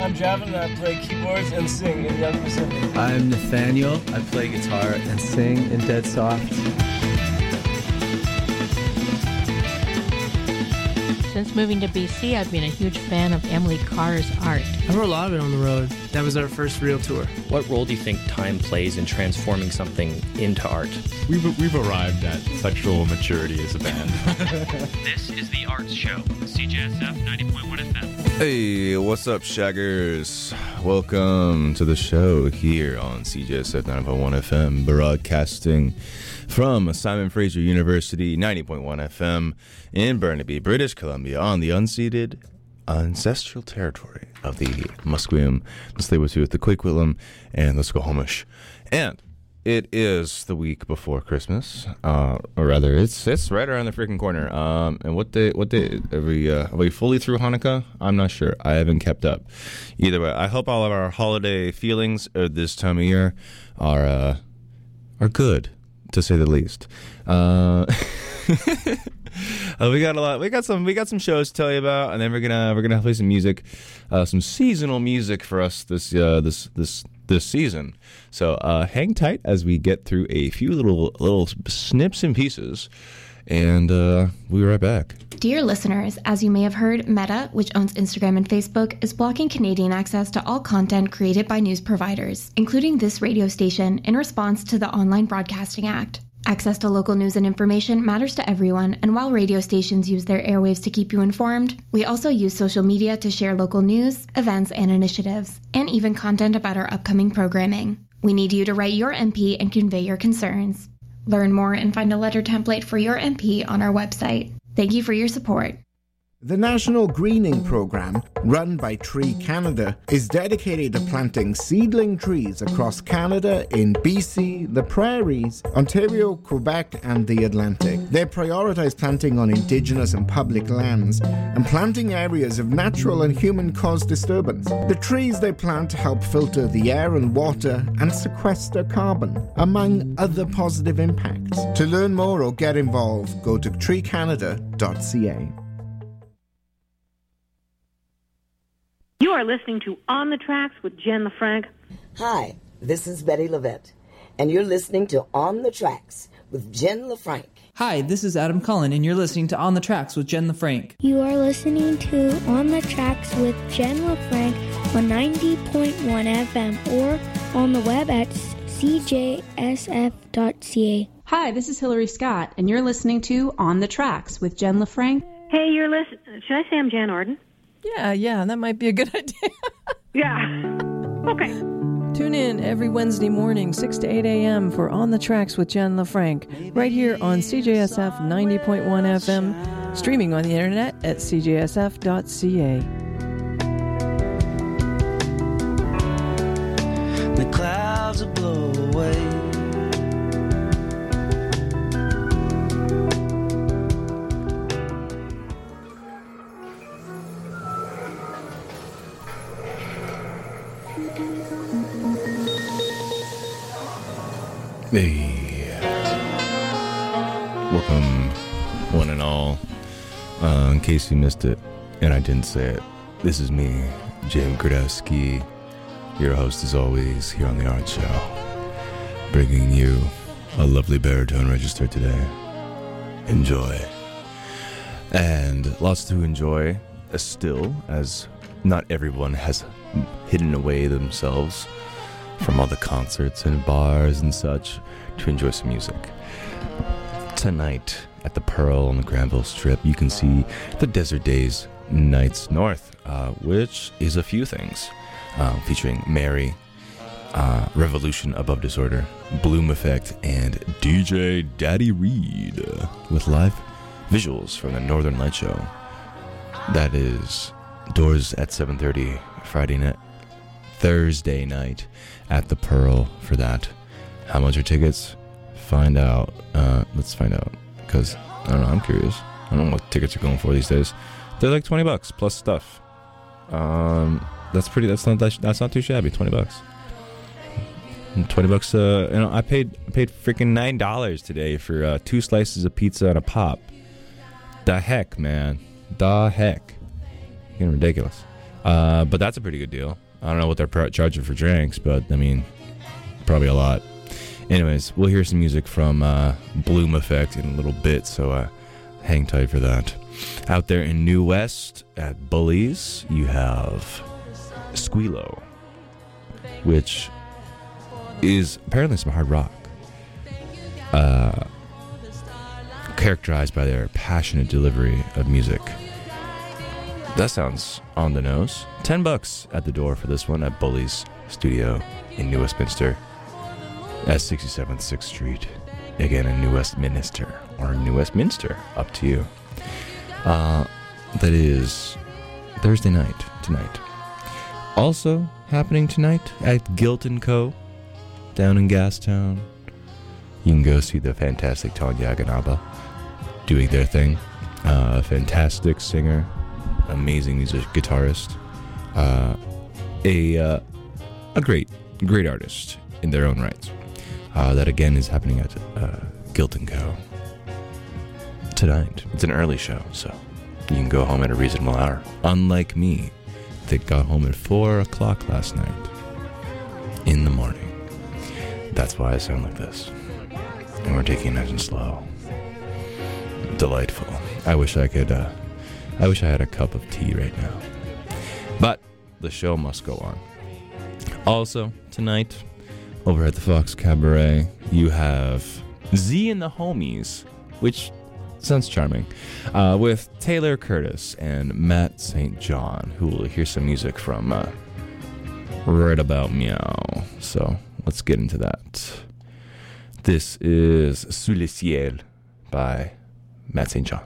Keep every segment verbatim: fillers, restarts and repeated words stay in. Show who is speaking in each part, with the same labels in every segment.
Speaker 1: I'm Javin and I play keyboards and sing in Young Pacific.
Speaker 2: I'm Nathaniel. I play guitar and sing in Dead Soft.
Speaker 3: Since moving to B C, I've been a huge fan of Emily Carr's art.
Speaker 4: I wrote a lot of it on the road. That was our first real tour.
Speaker 5: What role do you think time plays in transforming something into art?
Speaker 6: We've, we've arrived at sexual maturity as a band.
Speaker 7: This is The Arts Show, C J S F ninety point one F M.
Speaker 8: Hey, what's up, Shaggers? Welcome to the show here on C J S F ninety point one F M, broadcasting from Simon Fraser University, ninety point one F M in Burnaby, British Columbia, on the unceded ancestral territory of the Musqueam, the Tsleil-Waututh, the Coquitlam, and the Squamish. And it is the week before Christmas, uh, or rather, it's it's right around the freaking corner. Um, and what day? What day? Are we uh, are we fully through Hanukkah? I'm not sure. I haven't kept up. Either way, I hope all of our holiday feelings at this time of year are uh, are good, to say the least. Uh, uh, we got a lot. We got some. We got some shows to tell you about, and then we're gonna we're gonna play some music, uh, some seasonal music for us this uh, this this. this season. So uh, hang tight as we get through a few little little snips and pieces, and uh, we'll be right back.
Speaker 9: Dear listeners, as you may have heard, Meta, which owns Instagram and Facebook, is blocking Canadian access to all content created by news providers, including this radio station, in response to the Online Broadcasting Act. Access to local news and information matters to everyone, and while radio stations use their airwaves to keep you informed, we also use social media to share local news, events, and initiatives, and even content about our upcoming programming. We need you to write your M P and convey your concerns. Learn more and find a letter template for your M P on our website. Thank you for your support.
Speaker 10: The National Greening Program, run by Tree Canada, is dedicated to planting seedling trees across Canada in B C, the Prairies, Ontario, Quebec, and the Atlantic. They prioritize planting on Indigenous and public lands and planting areas of natural and human-caused disturbance. The trees they plant help filter the air and water and sequester carbon, among other positive impacts. To learn more or get involved, go to tree canada dot c a.
Speaker 11: You are listening to On the Tracks with Jen LaFranc.
Speaker 12: Hi, this is Betty Levette, and you're listening to On the Tracks with Jen LaFranc.
Speaker 13: Hi, this is Adam Cullen, and you're listening to On the Tracks with Jen LaFranc.
Speaker 14: You are listening to On the Tracks with Jen LaFranc on ninety point one F M or on the web at c j s f dot c a.
Speaker 15: Hi, this is Hillary Scott, and you're listening to On the Tracks with Jen LaFranc.
Speaker 11: Hey, you're listening. Should I say I'm Jan Arden?
Speaker 16: Yeah, yeah, that might be a good idea.
Speaker 11: Yeah. Okay.
Speaker 16: Tune in every Wednesday morning, six to eight a.m. for On the Tracks with Jen LaFranc, right here on C J S F ninety point one F M, streaming on the internet at c j s f dot c a.
Speaker 17: The clouds will blow away.
Speaker 8: Hey, welcome one and all. Uh, in case you missed it, and I didn't say it, this is me, Jim Kradowski, your host as always here on The Art Show, bringing you a lovely baritone register today. Enjoy. And lots to enjoy uh, still, as not everyone has hidden away themselves from all the concerts and bars and such to enjoy some music. Tonight at the Pearl on the Granville Strip, you can see the Desert Days Nights North, uh, which is a few things, uh, featuring Mary, uh, Revolution Above Disorder, Bloom Effect, and D J Daddy Reed, uh, with live visuals from the Northern Light Show. That is doors at seven thirty Friday night, Thursday night at the Pearl for that. How much are tickets? Find out. Uh, let's find out, because I don't know. I'm curious. I don't know what tickets are going for these days. They're like twenty bucks plus stuff. Um, that's pretty. That's not that, that's not too shabby. Twenty bucks. Twenty bucks. Uh, you know, I paid I paid freaking nine dollars today for uh, two slices of pizza and a pop. The heck, man. The heck. Getting ridiculous. Uh, but that's a pretty good deal. I don't know what they're pr- charging for drinks, but I mean, probably a lot. Anyways, we'll hear some music from uh, Bloom Effect in a little bit, so uh, hang tight for that. Out there in New West at Bullies, you have Squealo, which is apparently some hard rock, uh, characterized by their passionate delivery of music. That sounds on the nose. Ten bucks at the door for this one at Bullies Studio in New Westminster at sixty-seventh sixth Street. Again in New Westminster or New Westminster, up to you. Uh, that is Thursday night tonight. Also happening tonight at Guilt and Co. down in Gastown. You can go see the fantastic Tanya Aganaba doing their thing. Uh, fantastic singer, amazing music guitarist, uh, a uh, a great great artist in their own right. Uh, that again is happening at uh, Guilt and Co. tonight. It's an early show, so you can go home at a reasonable hour. Unlike me, that got home at four o'clock last night in the morning. That's why I sound like this. And we're taking it nice and slow. Delightful. I wish I could, uh, I wish I had a cup of tea right now. But the show must go on. Also, tonight, over at the Fox Cabaret, you have Z and the Homies, which sounds charming, uh, with Taylor Curtis and Matt Saint John, who will hear some music from uh, right about meow. So let's get into that. This is Sous le ciel by Matt Saint John.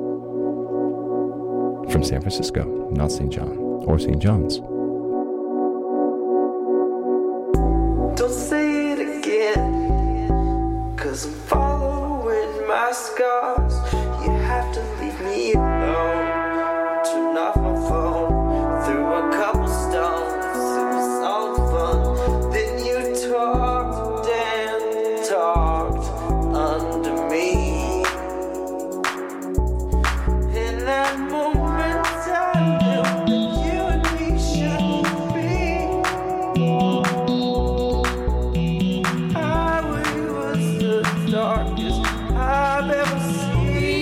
Speaker 8: From San Francisco, not Saint John, or Saint John's.
Speaker 17: Don't say it again, 'cause I'm following my scars. You have to leave me alone. Turn off my phone, threw a couple stones. It was all fun. Then you talked and talked under me. In that moment I knew that you and me shouldn't be. I was the darkest I've ever seen.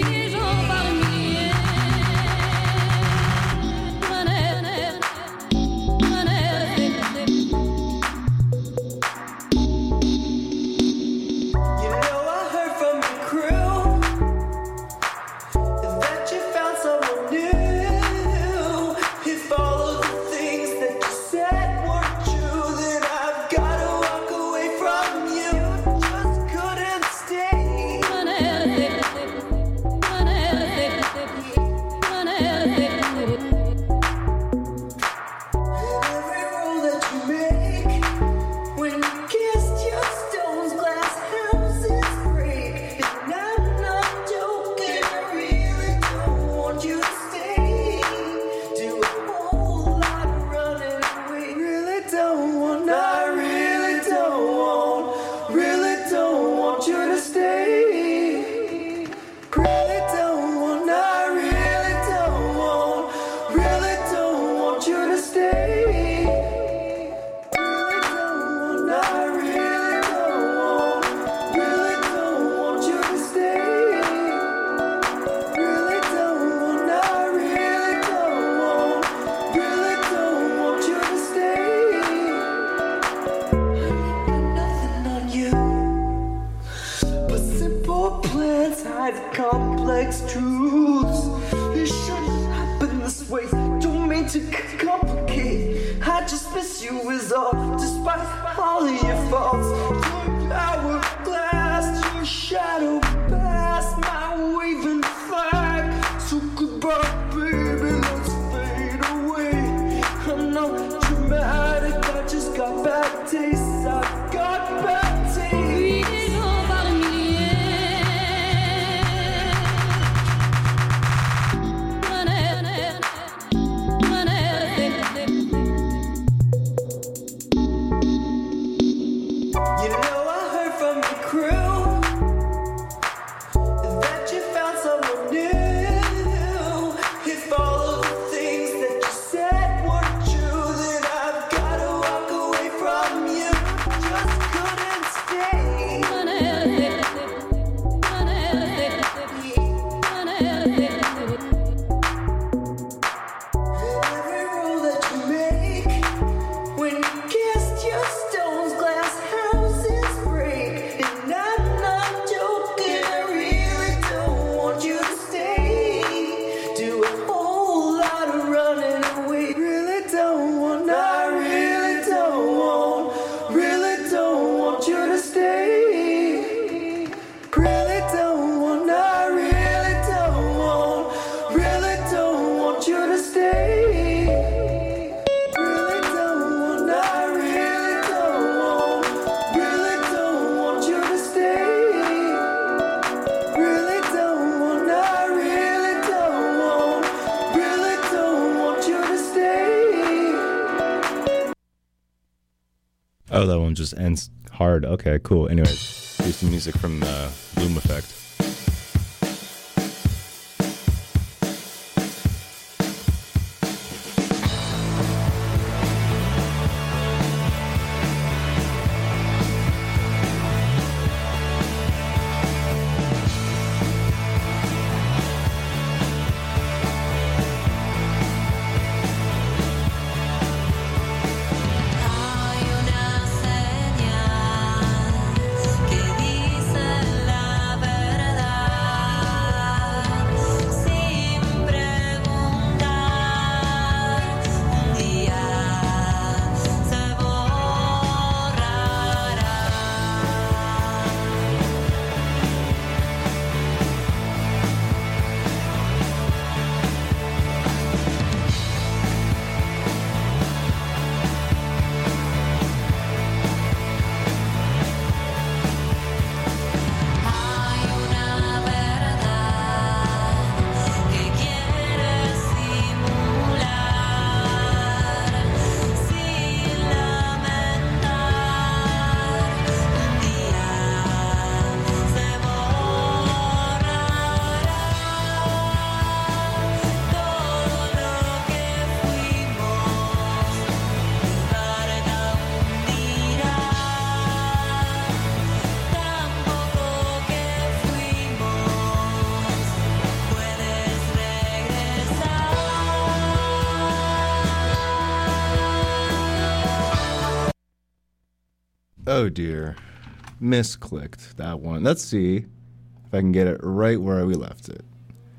Speaker 17: Complex truths. It shouldn't happen this way. Don't mean to complicate. I just miss you is all, despite all of your faults. Your hourglass, your shadow past my waving flag. So goodbye, baby, let's fade away. I'm not dramatic, I just got bad taste. I got bad taste. What
Speaker 8: Oh, that one just ends hard. Okay, cool. Anyways, here's some music from uh, Bloom Effect. Oh dear. Misclicked that one. Let's see if I can get it right where we left it.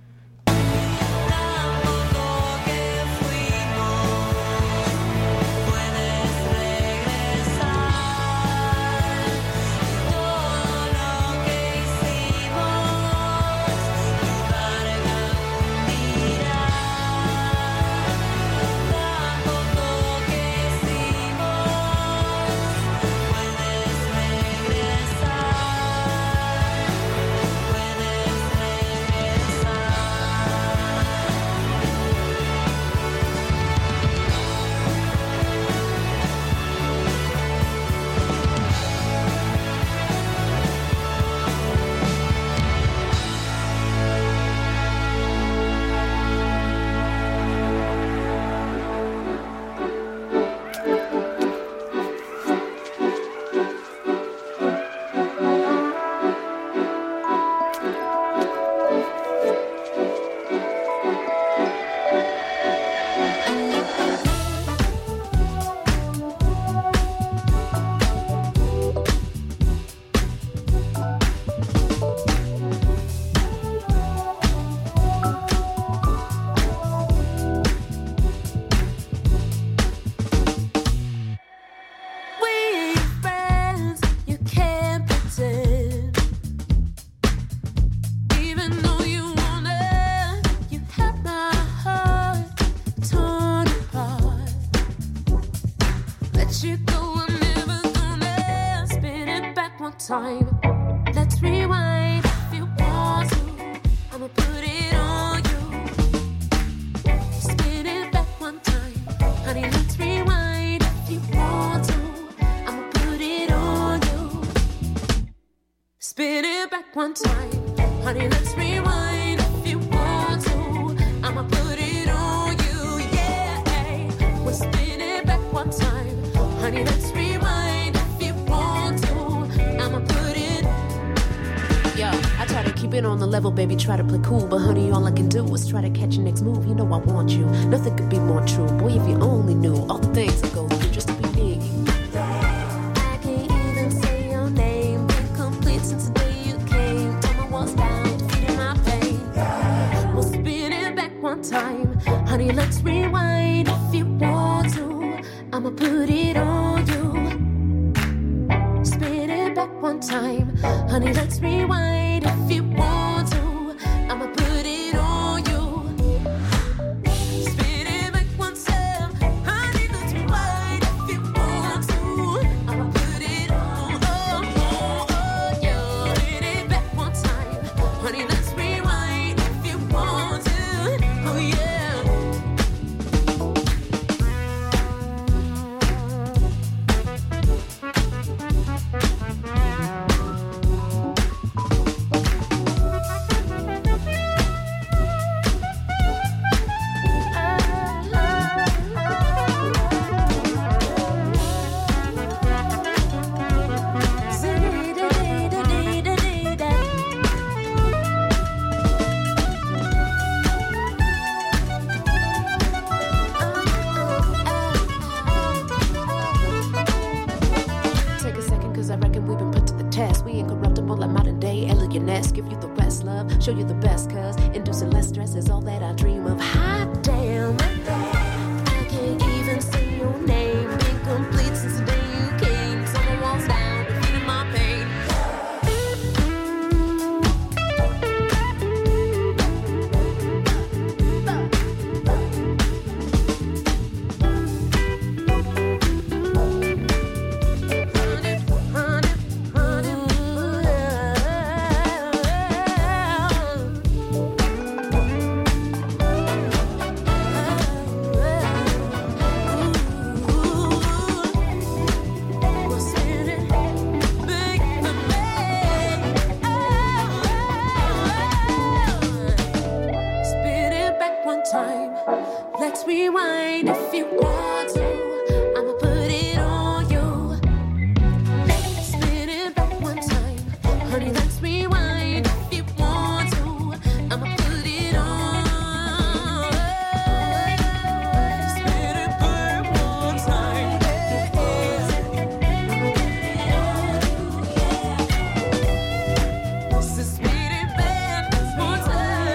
Speaker 18: Time. Let's rewind if you want to. I'ma put it on you. Spin it back one time. Honey, let's rewind if you want to. I'ma put it on you. Spin it back one time. Honey, let's rewind if you want to. I'ma put it on you. Yeah, we'll spin it back one time. Honey, let's rewind if you want to. I'ma put it. Yo, I try to keep it on the level, baby. Try to play cool, but honey, all I can do is try to catch your next move. You know I want you. Nothing could be more true. Boy, if you only knew all the things I go through just to be near you. I can't even say your name. Been complete since the day you came. Tell me what's down, defeating my pain. We'll spin it back one time. Honey, let's rewind if you want to. I'ma put it on you. Spin it back one time. Honey, let's rewind if you want to. I'ma put it on you. Spin it back one time. Honey, let's rewind if you want to. I'ma put it on. Oh, oh, oh, yeah. Spin it back one time. Honey, let's rewind if you want to. Oh, yeah. best, give you the best love, show you the best, cause inducing less stress is all that I dream of. Hot damn, I can't even say your name. Been complete since the day you came. Someone walks down, defeating my pain. Let's rewind if you want to. I'ma put it on you. Spin it back one time. Honey, let's rewind if you want to. I'ma put it on. Spin it back one time. So spin it back one time.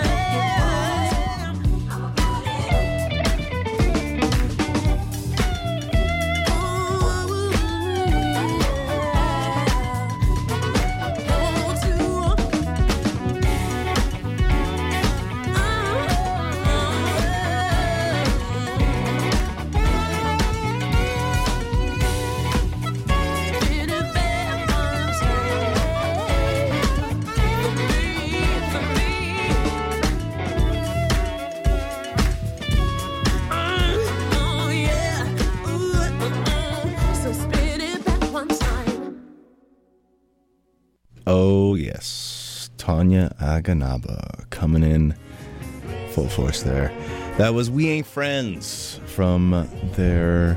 Speaker 8: Oh, yes. Tanya Aganaba coming in full force there. That was We Ain't Friends from their...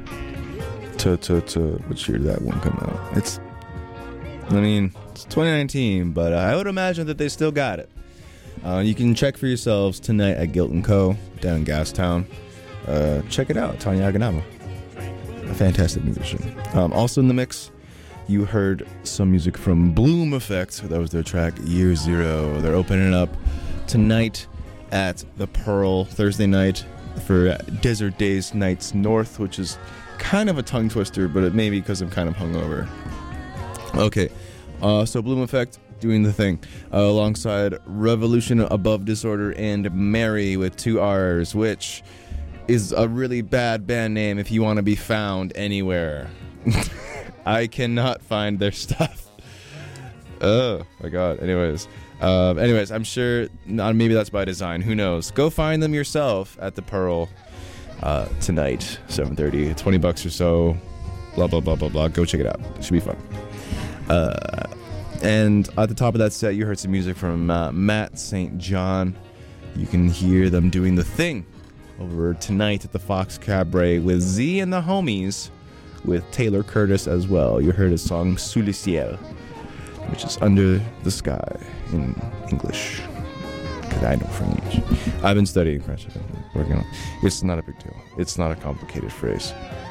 Speaker 8: To, to, to, what year did that one come out? It's... I mean, it's twenty nineteen, but uh, I would imagine that they still got it. Uh, you can check for yourselves tonight at Gilt and Co. down in Gastown. Uh, check it out, Tanya Aganaba. A fantastic musician. Um, also in the mix, you heard some music from Bloom Effect. That was their track Year Zero. They're opening up tonight at the Pearl, Thursday night for Desert Days Nights North, which is kind of a tongue twister, but it may be because I'm kind of hungover. Okay, uh, so Bloom Effect doing the thing uh, alongside Revolution Above Disorder and Mary with two R's, which is a really bad band name if you want to be found anywhere. I cannot find their stuff. Oh my god. Anyways, um, anyways, I'm sure not, maybe that's by design. Who knows? Go find them yourself at the Pearl uh, tonight, seven thirty, twenty bucks or so. Blah blah blah blah blah. Go check it out. It should be fun. Uh, and at the top of that set, you heard some music from uh, Matt Saint John. You can hear them doing the thing over tonight at the Fox Cabaret with Z and the Homies, with Taylor Curtis as well. You heard his song Sous le ciel, which is under the sky in English, because I know French. I've been studying French. I've been working on it. It's not a big deal. It's not a complicated phrase.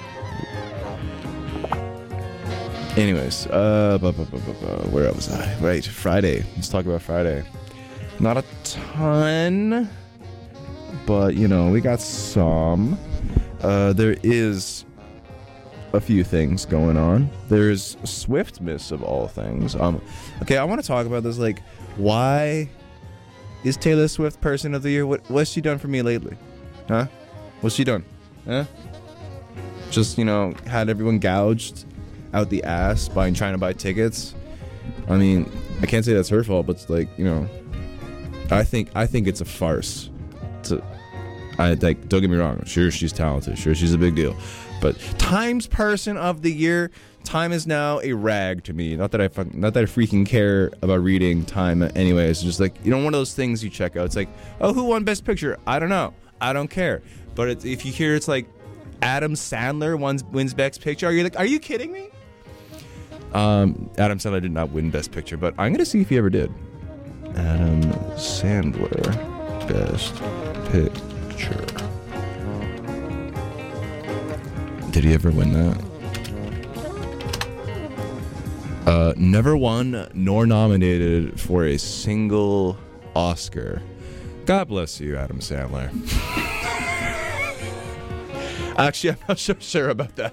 Speaker 8: Anyways, uh, bu- bu- bu- bu- bu- where was I? Right, Friday. Let's talk about Friday. Not a ton, but, you know, we got some. Uh, there is a few things going on. There's Swiftmas of all things. Um, okay, I want to talk about this. Like, why is Taylor Swift Person of the Year? What what's she done for me lately? Huh? What's she done? Huh? Just, you know, had everyone gouged out the ass by trying to buy tickets. I mean, I can't say that's her fault, but it's like, you know, I think I think it's a farce. To, I like, don't get me wrong. Sure, she's talented. Sure, she's a big deal. But Time's Person of the Year, Time is now a rag to me. Not that I not that I freaking care about reading Time anyway. It's just like, you know, one of those things you check out. It's like, oh, who won Best Picture? I don't know. I don't care. But it's, if you hear it's like Adam Sandler wins, wins Best Picture, are you like, are you kidding me? Um, Adam Sandler did not win Best Picture, but I'm gonna see if he ever did. Adam Sandler, Best Picture. Did he ever win that? Uh, never won nor nominated for a single Oscar. God bless you, Adam Sandler. Actually, I'm not so sure about that.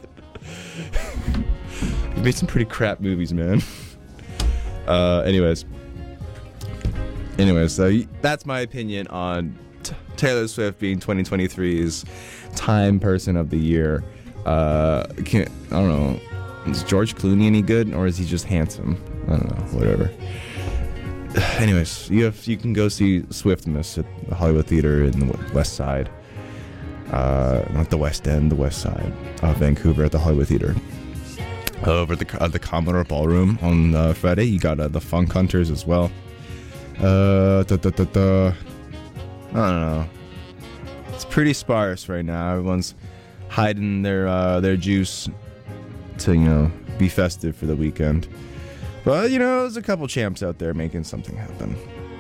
Speaker 8: You made some pretty crap movies, man. Uh, anyways. Anyways, so that's my opinion on t- Taylor Swift being twenty twenty-three's Time Person of the Year. Uh, can't, I don't know. Is George Clooney any good, or is he just handsome? I don't know. Whatever. Anyways, you have you can go see Swiftmas at the Hollywood Theater in the West Side. Uh, not the West End, the West Side of Vancouver at the Hollywood Theater. Over the uh, the Commodore Ballroom on uh, Friday, you got uh, the Funk Hunters as well. Uh, da, da, da, da. I don't know. It's pretty sparse right now. Everyone's hiding their uh, their juice to, you know, be festive for the weekend. But, you know, there's a couple champs out there making something happen.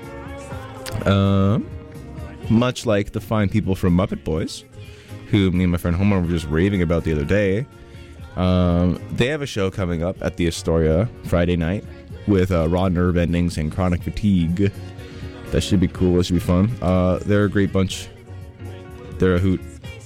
Speaker 8: Um, much like the fine people from Muppet Boys, who me and my friend Homer were just raving about the other day. Um, they have a show coming up at the Astoria Friday night with uh, Raw Nerve Endings and Chronic Fatigue. That should be cool. That should be fun. Uh, they're a great bunch. They're a hoot.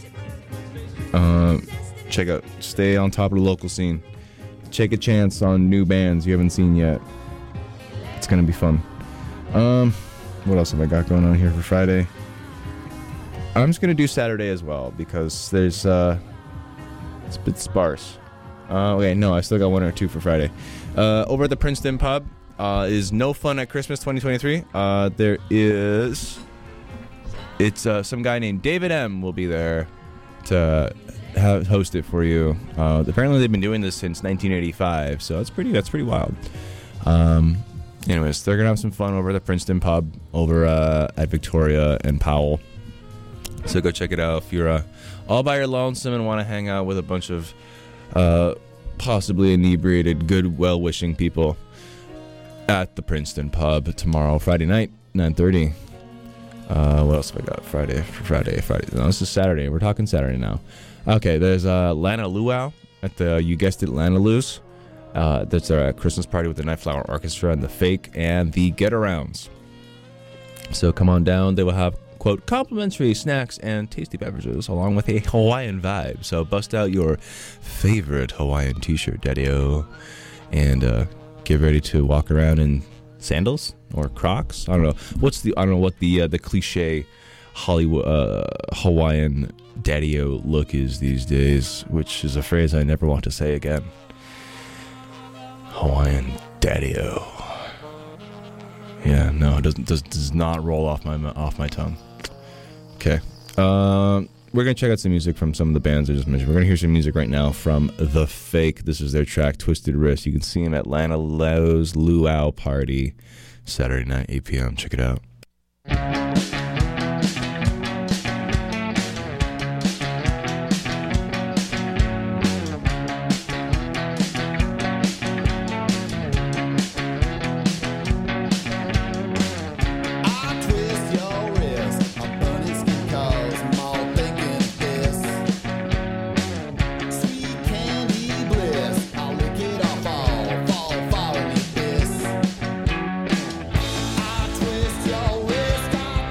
Speaker 8: Um, check out, stay on top of the local scene. Take a chance on new bands you haven't seen yet. It's gonna be fun. Um, what else have I got going on here for Friday? I'm just gonna do Saturday as well because there's uh, it's a bit sparse. Uh, okay, no, I still got one or two for Friday. Uh, over at the Princeton Pub uh, is No Fun at Christmas twenty twenty-three. Uh, there is, it's uh, some guy named David M. will be there to ha- host it for you. Uh, apparently, they've been doing this since nineteen eighty-five, so that's pretty. That's pretty wild. Um, anyways, they're gonna have some fun over at the Princeton Pub over uh, at Victoria and Powell. So go check it out if you're uh, all by your lonesome and want to hang out with a bunch of uh, possibly inebriated, good, well-wishing people at the Princeton Pub tomorrow, Friday night, nine thirty. Uh, what else have I got? Friday, Friday, Friday. No, this is Saturday. We're talking Saturday now. Okay, there's uh, Lana Luau at the, you guessed it, Lana Lou's. Uh, that's our Christmas party with the Nightflower Orchestra and the Fake and the Get-Arounds. So come on down. They will have, quote, complimentary snacks and tasty beverages along with a Hawaiian vibe. So bust out your favorite Hawaiian t-shirt, Daddy-O, and uh, get ready to walk around in sandals or Crocs. I don't know what's the I don't know what the uh, the cliche Hollywood uh, Hawaiian Daddy-O look is these days, which is a phrase I never want to say again. Hawaiian Daddy-O. Yeah, no, it doesn't does does not roll off my off my tongue. Okay, um, we're gonna check out some music from some of the bands I just mentioned. We're gonna hear some music right now from The Fake. This is their track "Twisted Wrist." You can see them at Lana Lau's Luau Party Saturday night, eight p.m. Check it out.
Speaker 17: Twist your wrist,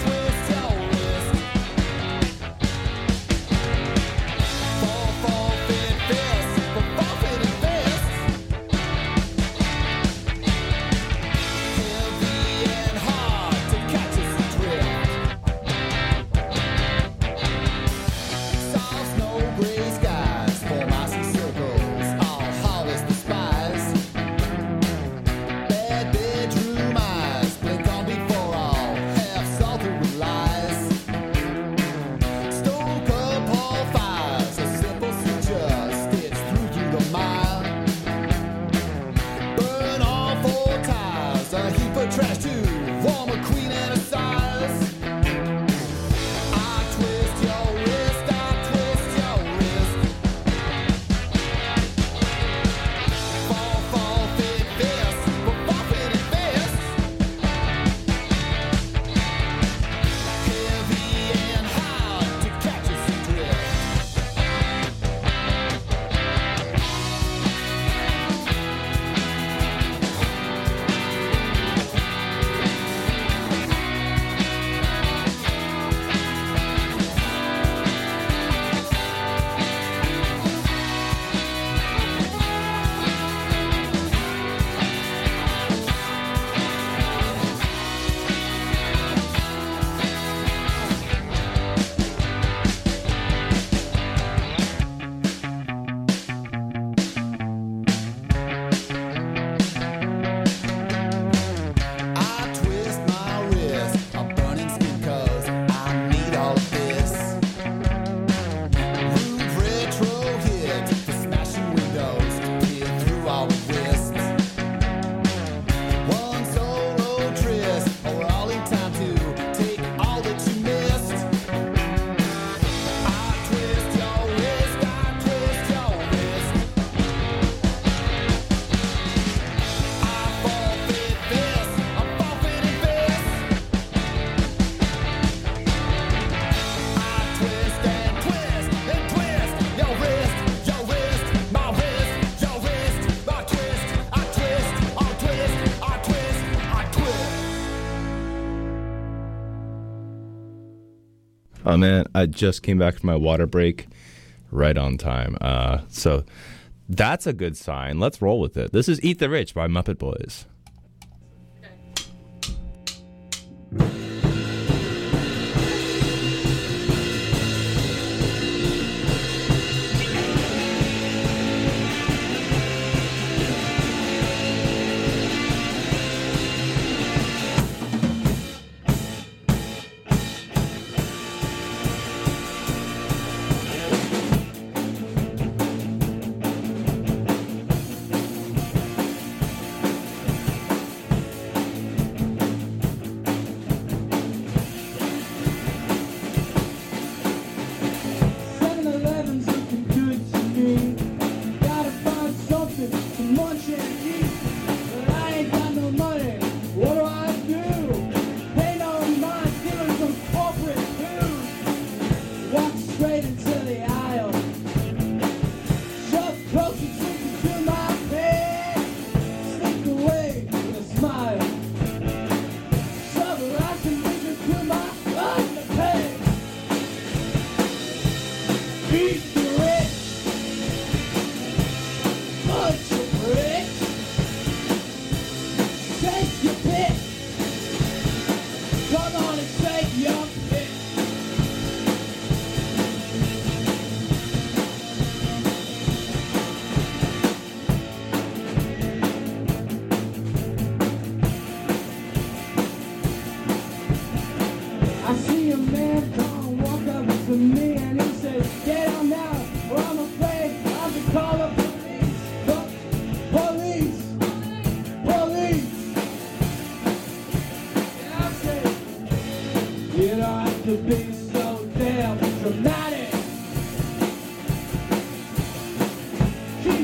Speaker 8: Oh, man, I just came back from my water break right on time. Uh, so that's a good sign. Let's roll with it. This is Eat the Rich by Muppet Boys.